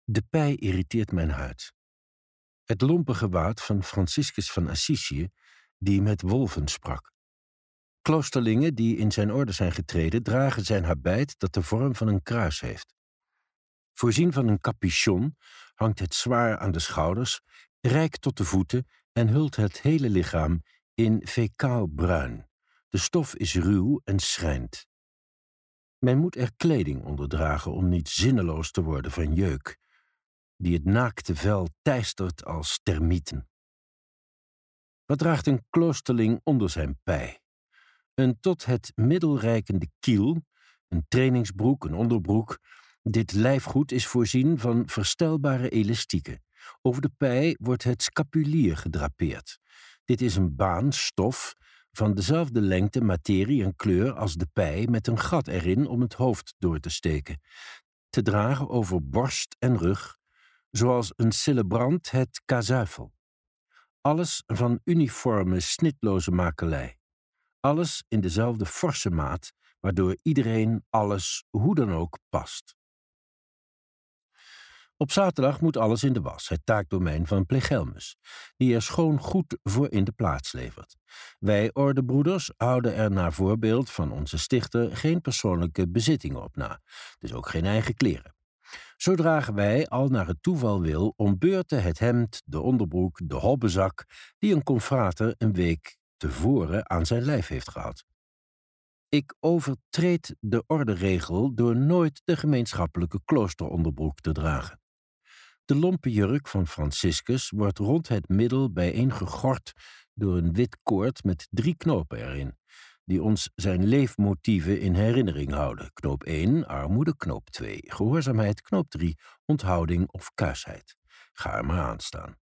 De pij irriteert mijn huid. Het lompe gewaad van Franciscus van Assisië, die met wolven sprak. Kloosterlingen die in zijn orde zijn getreden, dragen zijn habit dat de vorm van een kruis heeft. Voorzien van een capuchon hangt het zwaar aan de schouders, rijk tot de voeten en hult het hele lichaam in fecaal bruin. De stof is ruw en schrijnt. Men moet er kleding onder dragen om niet zinneloos te worden van jeuk, die het naakte vel teistert als termieten. Wat draagt een kloosterling onder zijn pij? Een tot het middel reikende kiel, een trainingsbroek, een onderbroek. Dit lijfgoed is voorzien van verstelbare elastieken. Over de pij wordt het scapulier gedrapeerd. Dit is een baan stof van dezelfde lengte, materie en kleur als de pij, met een gat erin om het hoofd door te steken. Te dragen over borst en rug, zoals een celebrant het kazuifel. Alles van uniforme, snitloze makelij. Alles in dezelfde forse maat, waardoor iedereen alles, hoe dan ook, past. Op zaterdag moet alles in de was, het taakdomein van Plegelmus, die er schoon goed voor in de plaats levert. Wij ordebroeders houden er naar voorbeeld van onze stichter geen persoonlijke bezittingen op na, dus ook geen eigen kleren. Zo dragen wij, al naar het toeval wil, om beurten het hemd, de onderbroek, de hobbezak, die een confrater een week tevoren aan zijn lijf heeft gehad. Ik overtreed de orderegel door nooit de gemeenschappelijke kloosteronderbroek te dragen. De lompe jurk van Franciscus wordt rond het middel bijeengegord door een wit koord met 3 knopen erin, die ons zijn leefmotieven in herinnering houden. Knoop 1, armoede, knoop 2, gehoorzaamheid, knoop 3, onthouding of kuisheid. Ga er maar aan staan.